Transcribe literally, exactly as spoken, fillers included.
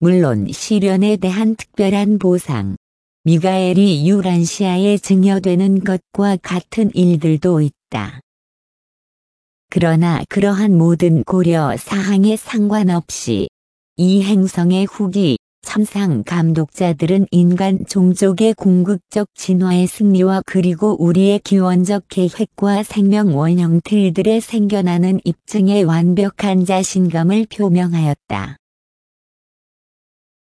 물론 시련에 대한 특별한 보상, 미가엘이 유란시아에 증여되는 것과 같은 일들도 있다. 그러나 그러한 모든 고려 사항에 상관없이 이 행성의 후기 천상 감독자들은 인간 종족의 궁극적 진화의 승리와 그리고 우리의 기원적 계획과 생명 원형틀들에 생겨나는 입증에 완벽한 자신감을 표명하였다.